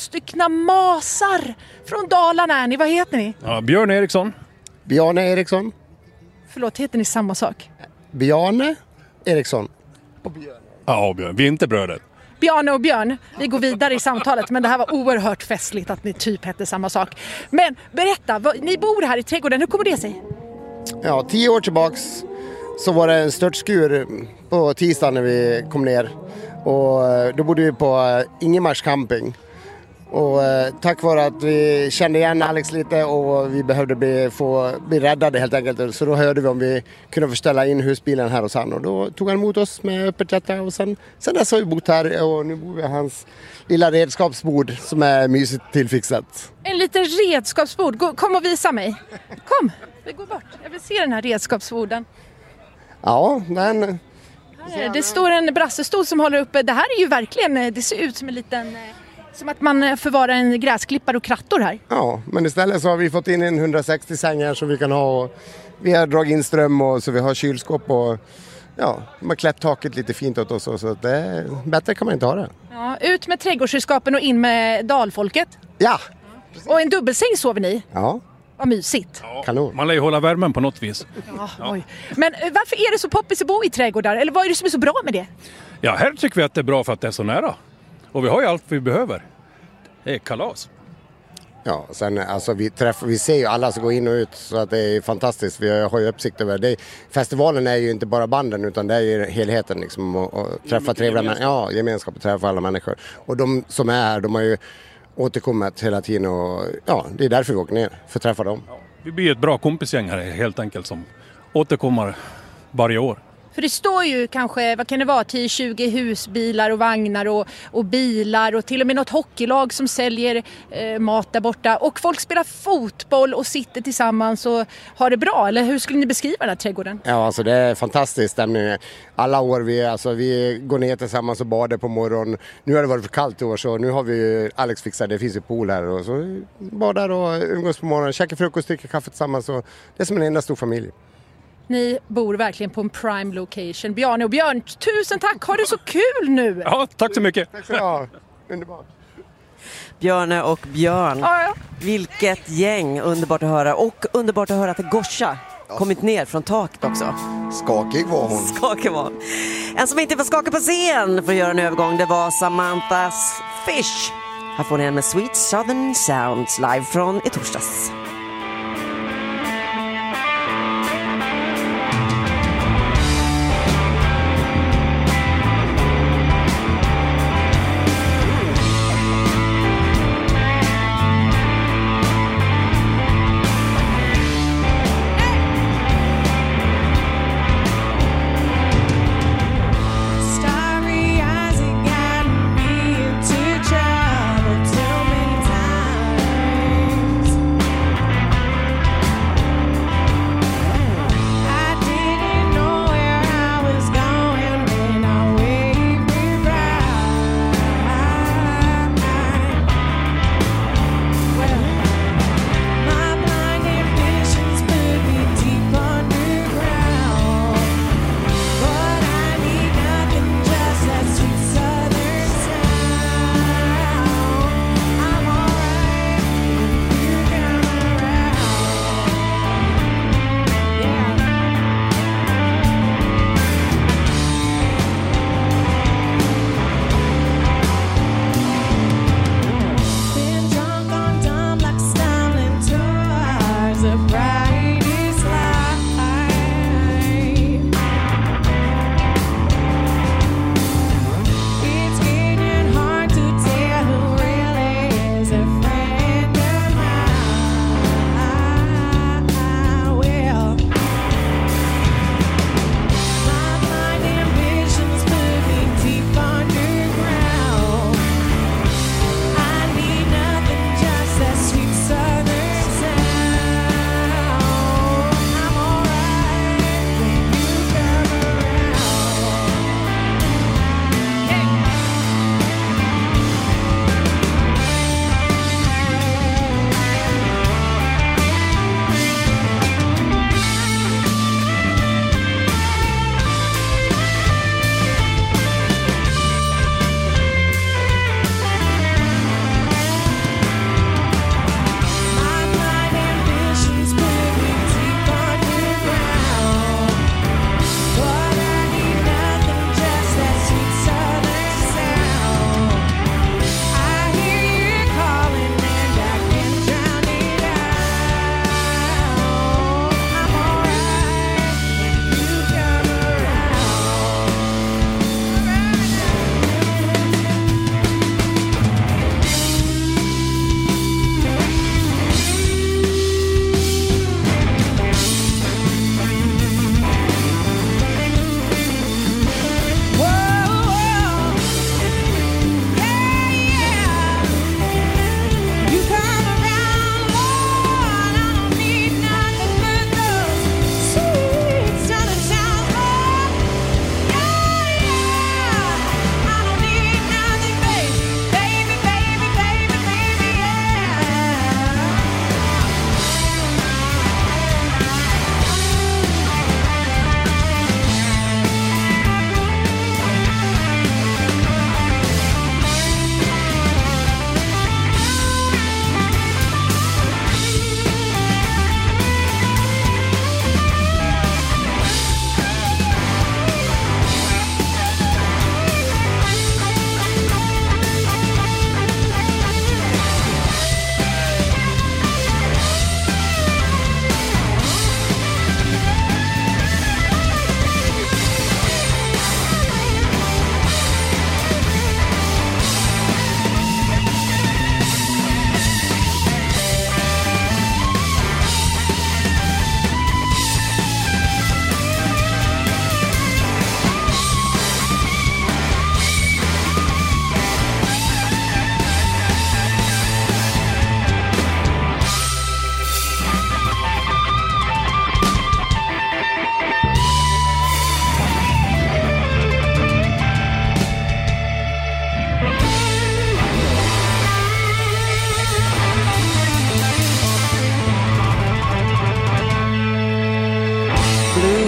masar från Dalarna. Vad heter ni? Ja, Björn Eriksson. Bjarne Eriksson. Förlåt, heter ni samma sak? Bjarne Eriksson. Och Björn. Ja, Björn. Vi är inte bröder. Bjarne och Björn, vi går vidare i samtalet, men det här var oerhört festligt att ni typ hette samma sak. Men berätta, ni bor här i trädgården, hur kommer det sig? Ja, 10 år tillbaks så var det en störtskur på tisdagen när vi kom ner. Och då bodde vi på Ingemars camping. Och tack vare att vi kände igen Alex lite och vi behövde bli räddade helt enkelt. Så då hörde vi om vi kunde få ställa in husbilen här hos han. Och då tog han emot oss med öppet hjärta. Och sen dess har vi bott här och nu bor vi i hans lilla redskapsbord som är mysigt tillfixat. En liten redskapsbord. Kom och visa mig. Kom, vi går bort. Jag vill se den här redskapsborden. Ja, men... Det står en brassestol som håller uppe. Det här är ju verkligen, det ser ut som en liten... Som att man förvarar en gräsklippare och krattor här. Ja, men istället så har vi fått in en 160 sängar som vi kan ha. Och vi har dragit in ström och så vi har kylskåp och ja, man har klätt taket lite fint åt oss. Så det, bättre kan man inte ha det. Ja, ut med trädgårdssällskapen och in med dalfolket. Ja. Och en dubbelsäng sover ni? Ja. Vad mysigt. Ja, kanon. Man lär ju hålla värmen på något vis. Ja, oj. Men varför är det så poppis att bo i trädgårdar? Eller vad är det som är så bra med det? Ja, här tycker vi att det är bra för att det är så nära. Och vi har ju allt vi behöver. Det är kalas. Ja, sen alltså vi ser ju alla som går in och ut så att det är fantastiskt. Vi har ju uppsikt över det. Festivalen är ju inte bara banden utan det är ju helheten liksom och träffa trevliga människor. Ja, gemenskap och träffa alla människor. Och de som är här, de har ju återkommit hela tiden och ja, det är därför vi åker ner, för att träffa dem. Ja, vi blir ett bra kompisgäng här helt enkelt som återkommer varje år. För det står ju kanske, vad kan det vara, 10-20 husbilar och vagnar och bilar och till och med något hockeylag som säljer mat där borta. Och folk spelar fotboll och sitter tillsammans och har det bra. Eller hur skulle ni beskriva den här trädgården? Ja, alltså det är fantastisk stämning. Alla år vi går ner tillsammans och badar på morgonen. Nu har det varit för kallt i år så nu har vi Alex fixat, det finns ju pool här. Och så badar och umgås på morgonen, käkar frukost, dricker kaffe tillsammans. Och det är som en enda stor familj. Ni bor verkligen på en prime location. Bjarne och Björn, tusen tack! Har det så kul nu! Ja, tack så mycket! Tack så mycket! Underbart! Björne och Björn, ja. Vilket gäng! Underbart att höra. Och underbart att höra att Gosha kommit ner från taket också. Skakig var hon. Skakig var hon. En som inte var skakig på scen för att göra en övergång, det var Samantha Fish. Här får ni en med Sweet Southern Sounds live från i torsdags.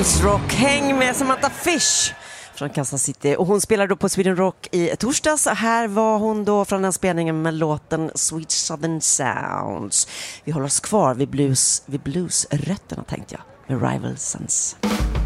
Girls Rock. Häng med Samantha Fish från Kansas City. Och hon spelade då på Sweden Rock i torsdags. Här var hon då från den spelningen med låten Sweet Southern Sounds. Vi håller oss kvar vid bluesrötterna, tänkte jag, med Rival Sons.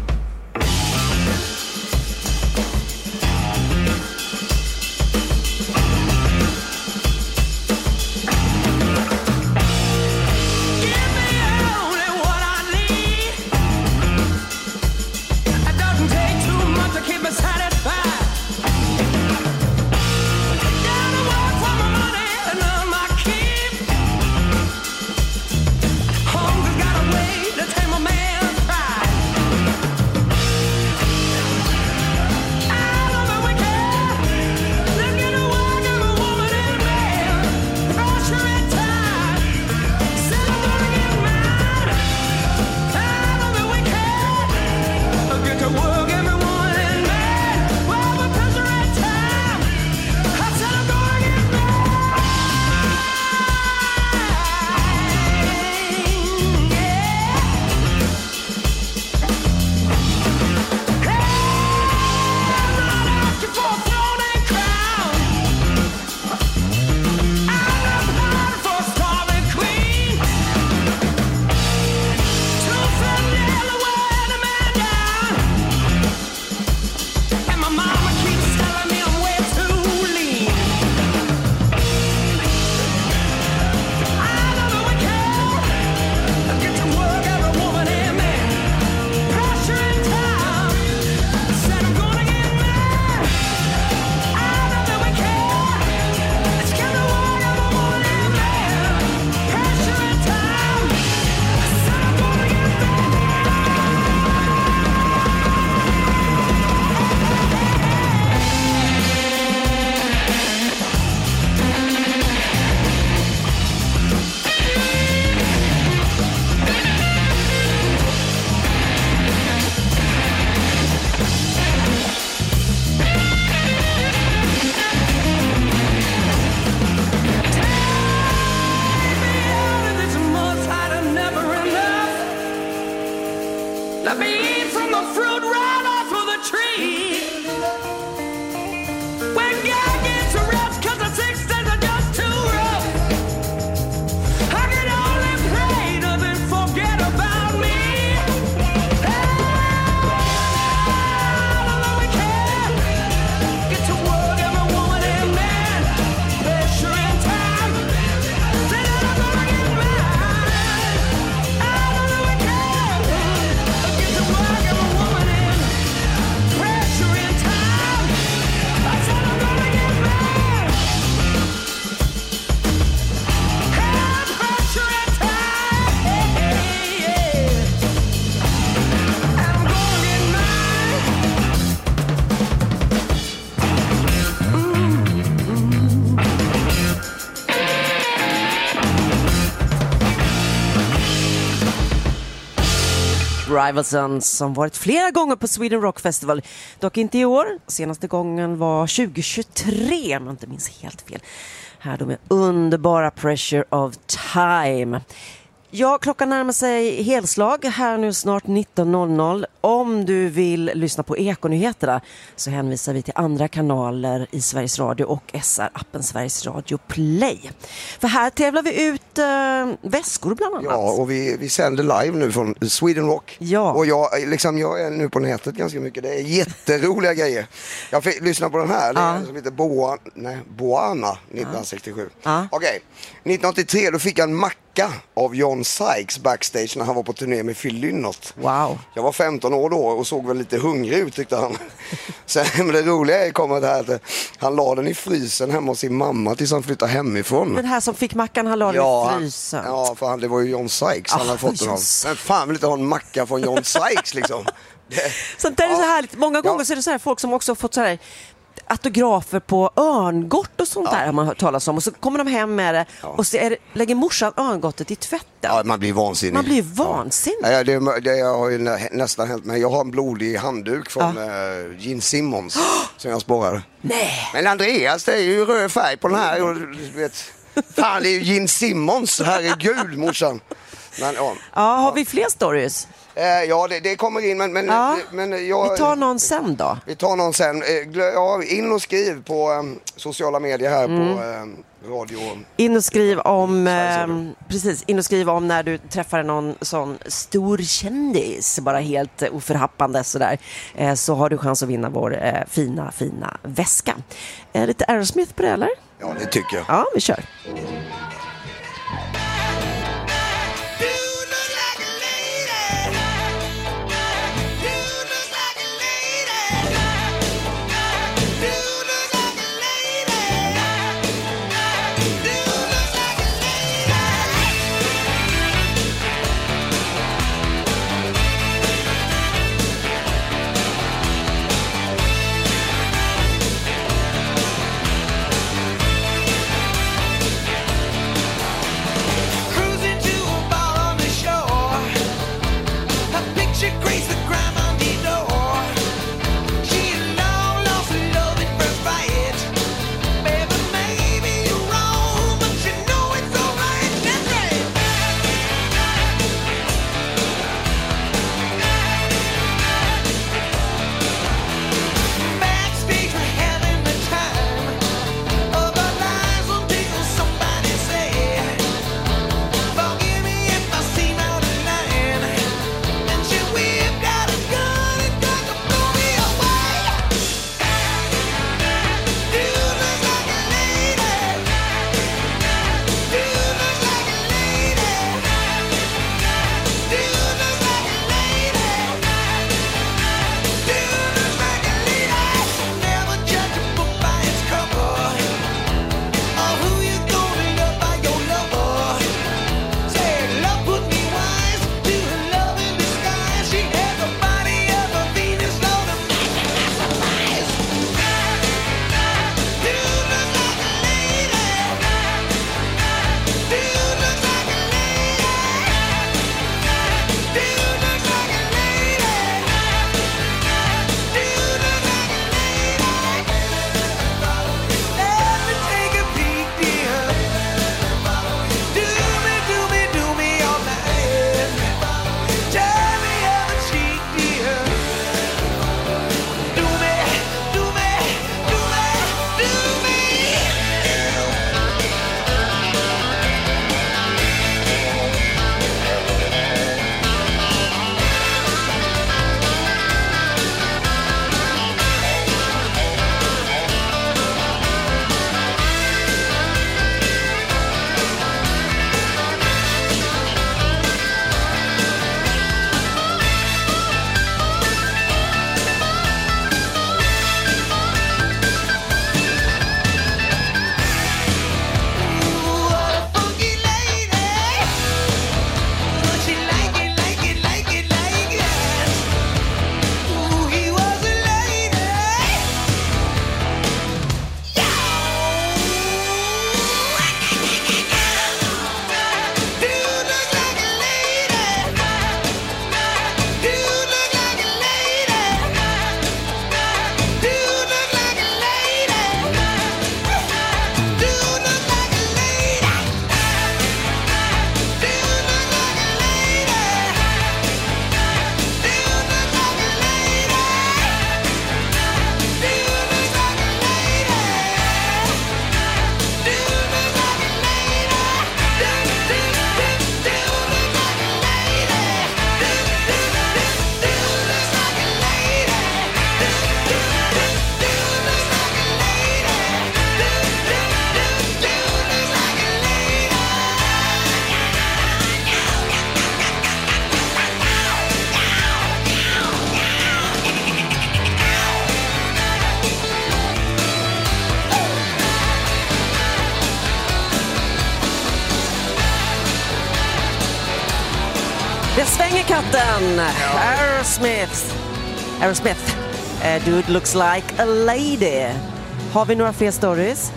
Rival Sons som varit flera gånger på Sweden Rock Festival. Dock inte i år. Senaste gången var 2023, om jag inte minns helt fel. Här då med underbara Pressure of Time. Ja, klockan närmar sig helslag här nu snart 19.00. Om du vill lyssna på Ekonyheterna så hänvisar vi till andra kanaler i Sveriges Radio och SR-appen Sveriges Radio Play. För här tävlar vi ut väskor bland annat. Ja, och vi sänder live nu från Sweden Rock. Ja. Och jag är nu på nätet ganska mycket. Det är jätteroliga grejer. Jag fick lyssna på den här. Det är som heter Boana 1967. Okej. 1983 då fick jag en macka av John Sykes backstage när han var på turné med Phil Lynott. Wow. Jag var 15 år då och såg väl lite hungrig ut, tyckte han. Sen, men det roliga kommer det här att han la den i frysen hemma hos sin mamma tills han flyttade hemifrån. Den här som fick mackan, han la den i frysen. Ja, för det var ju John Sykes han hade fått den av. Men fan vill inte ha en macka från John Sykes liksom. Sånt där är så härligt. Många gånger så är det så här folk som också fått så här autografer på örngott och sånt där har man hört talas om. Och så kommer de hem med det och så lägger morsan örngottet i tvätten. Ja, man blir vansinnig. Man blir vansinnig. Ja, det har ju nästan hänt mig. Jag har en blodig handduk från Gene Simmons som jag spårar. Nej. Men Andreas, det är ju röd färg på den här. Och, du vet, fan, det är ju Gene Simmons, herregud morsan. Men, har vi fler stories? Ja, det kommer in, men vi tar någon sen då. Vi tar någon sen. In och skriv på sociala medier här på radio. In och skriv om när du träffar någon sån stor kändis, bara helt oförhappande sådär, så har du chans att vinna vår fina väska. Lite Aerosmith på det, eller? Ja, det tycker jag. Ja, vi kör. Det svänger katten. Aerosmith. Dude looks like a lady. Har vi några fler stories?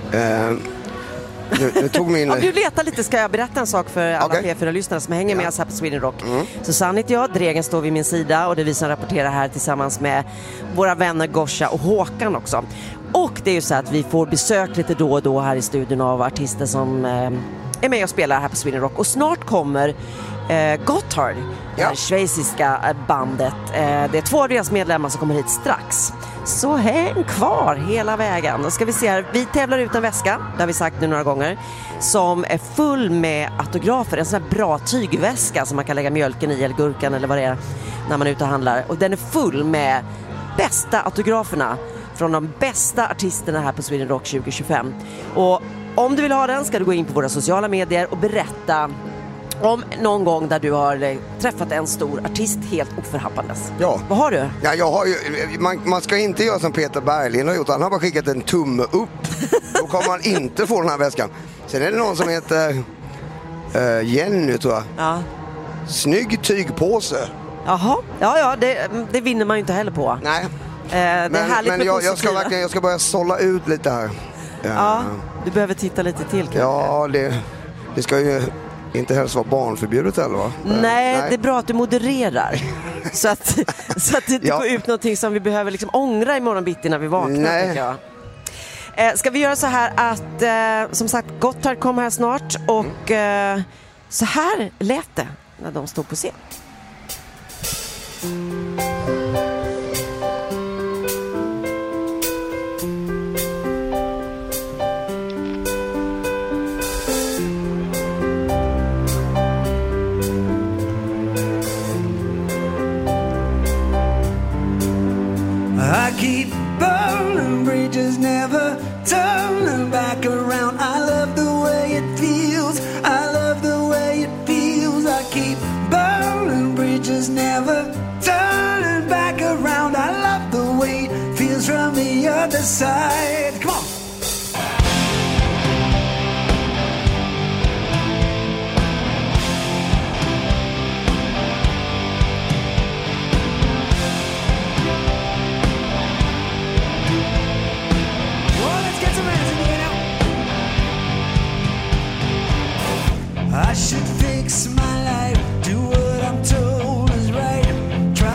Nu tog min... Om du letar lite ska jag berätta en sak för alla P4-lyssnare som hänger med oss här på Sweden Rock. Susanne heter jag, Dregen står vid min sida och det är vi som rapporterar här tillsammans med våra vänner Gosha och Håkan också. Och det är ju så att vi får besök lite då och då här i studion av artister som är med och spelar här på Sweden Rock. Och snart kommer Gotthard, det här schweiziska bandet. Det är 2 av deras medlemmar som kommer hit strax. Så häng kvar hela vägen. Då ska vi se här. Vi tävlar ut en väska, det har vi sagt nu några gånger, som är full med autografer. En sån här bra tygväska som man kan lägga mjölken i eller gurkan eller vad det är när man är ute och handlar. Och den är full med bästa autograferna från de bästa artisterna här på Sweden Rock 2025. Och om du vill ha den ska du gå in på våra sociala medier och berätta om någon gång där du har träffat en stor artist helt oförhappandes. Ja. Vad har du? Ja, jag har ju, man ska inte göra som Peter Berglin har gjort. Han har bara skickat en tumme upp. Då kommer man inte få den här väskan. Sen är det någon som heter Jenny, tror jag. Ja. Snygg tygpåse. Jaha, ja, det vinner man ju inte heller på. Nej. Det är härligt men med jag ska börja sålla ut lite här. Ja, du behöver titta lite till kanske. Ja, det ska ju inte helst vara barnförbjudet eller va? Nej, det är bra att du modererar. så att det inte går ut någonting som vi behöver liksom ångra imorgon bitti när vi vaknar, tycker jag. Ska vi göra så här att som sagt Gotthard kommer här snart och så här lät det när de stod på scen. I keep burning bridges, never turning back around. I love the way it feels, I love the way it feels. I keep burning bridges, never turning back around. I love the way it feels from the other side.